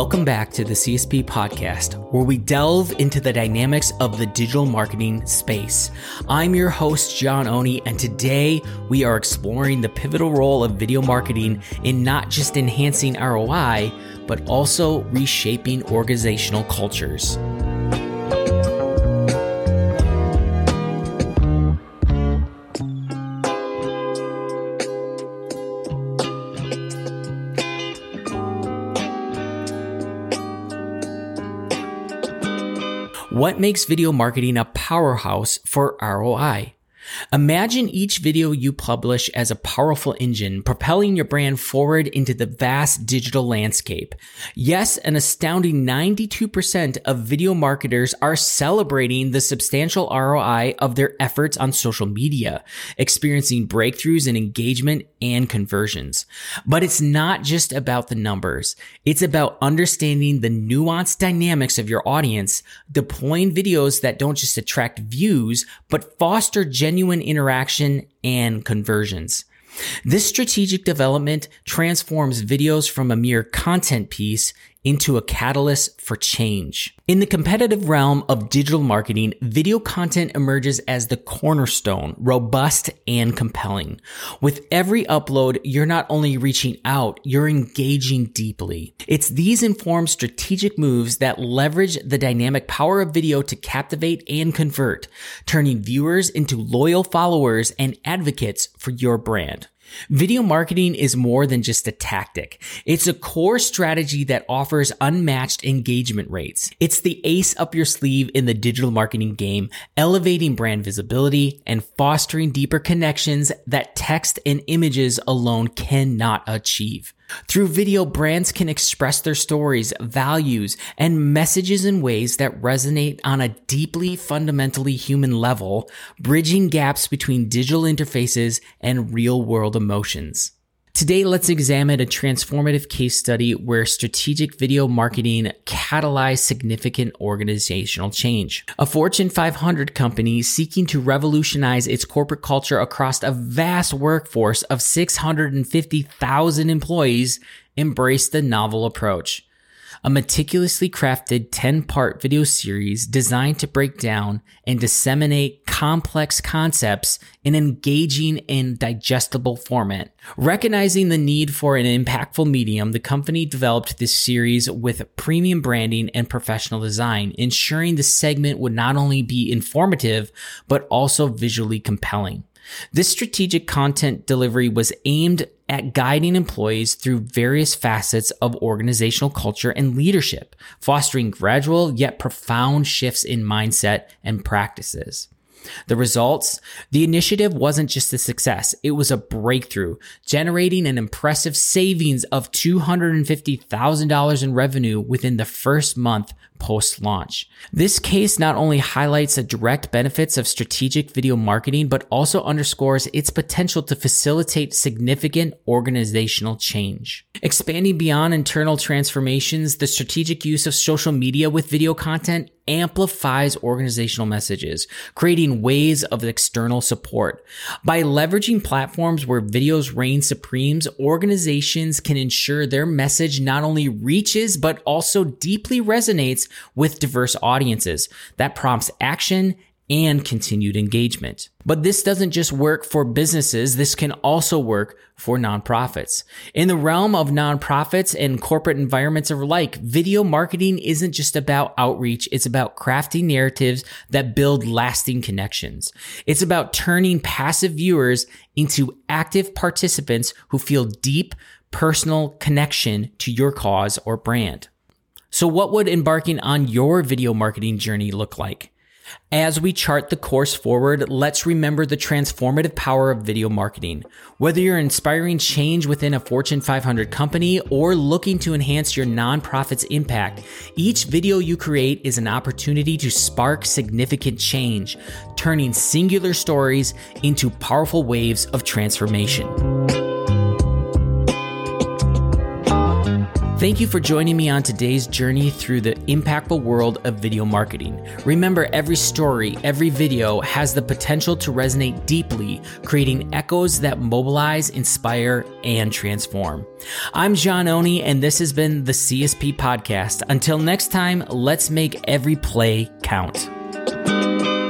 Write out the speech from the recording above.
Welcome back to the CSP Podcast, where we delve into the dynamics of the digital marketing space. I'm your host, John Oney, and today we are exploring the pivotal role of video marketing in not just enhancing ROI, but also reshaping organizational cultures. What makes video marketing a powerhouse for ROI? Imagine each video you publish as a powerful engine propelling your brand forward into the vast digital landscape. Yes, an astounding 92% of video marketers are celebrating the substantial ROI of their efforts on social media, experiencing breakthroughs in engagement and conversions. But it's not just about the numbers. It's about understanding the nuanced dynamics of your audience, deploying videos that don't just attract views, but foster genuine interaction and conversions. This strategic development transforms videos from a mere content piece into a catalyst for change. In the competitive realm of digital marketing, video content emerges as the cornerstone, robust and compelling. With every upload, you're not only reaching out, you're engaging deeply. It's these informed strategic moves that leverage the dynamic power of video to captivate and convert, turning viewers into loyal followers and advocates for your brand. Video marketing is more than just a tactic. It's a core strategy that offers unmatched engagement rates. It's the ace up your sleeve in the digital marketing game, elevating brand visibility and fostering deeper connections that text and images alone cannot achieve. Through video, brands can express their stories, values, and messages in ways that resonate on a deeply fundamentally human level, bridging gaps between digital interfaces and real-world emotions. Today, let's examine a transformative case study where strategic video marketing catalyzed significant organizational change. A Fortune 500 company seeking to revolutionize its corporate culture across a vast workforce of 650,000 employees embraced the novel approach. A meticulously crafted 10-part video series designed to break down and disseminate complex concepts in an engaging and digestible format. Recognizing the need for an impactful medium, the company developed this series with premium branding and professional design, ensuring the segment would not only be informative, but also visually compelling. This strategic content delivery was aimed at guiding employees through various facets of organizational culture and leadership, fostering gradual yet profound shifts in mindset and practices. The results? The initiative wasn't just a success, it was a breakthrough, generating an impressive savings of $250,000 in revenue within the first month post-launch. This case not only highlights the direct benefits of strategic video marketing, but also underscores its potential to facilitate significant organizational change. Expanding beyond internal transformations, the strategic use of social media with video content amplifies organizational messages, creating waves of external support. By leveraging platforms where videos reign supreme, organizations can ensure their message not only reaches, but also deeply resonates with diverse audiences. That prompts action and continued engagement. But this doesn't just work for businesses, this can also work for nonprofits. In the realm of nonprofits and corporate environments alike, video marketing isn't just about outreach, it's about crafting narratives that build lasting connections. It's about turning passive viewers into active participants who feel deep personal connection to your cause or brand. So what would embarking on your video marketing journey look like? As we chart the course forward, let's remember the transformative power of video marketing. Whether you're inspiring change within a Fortune 500 company or looking to enhance your nonprofit's impact, each video you create is an opportunity to spark significant change, turning singular stories into powerful waves of transformation. Thank you for joining me on today's journey through the impactful world of video marketing. Remember, every story, every video has the potential to resonate deeply, creating echoes that mobilize, inspire, and transform. I'm John Oney, and this has been the CSP Podcast. Until next time, let's make every play count.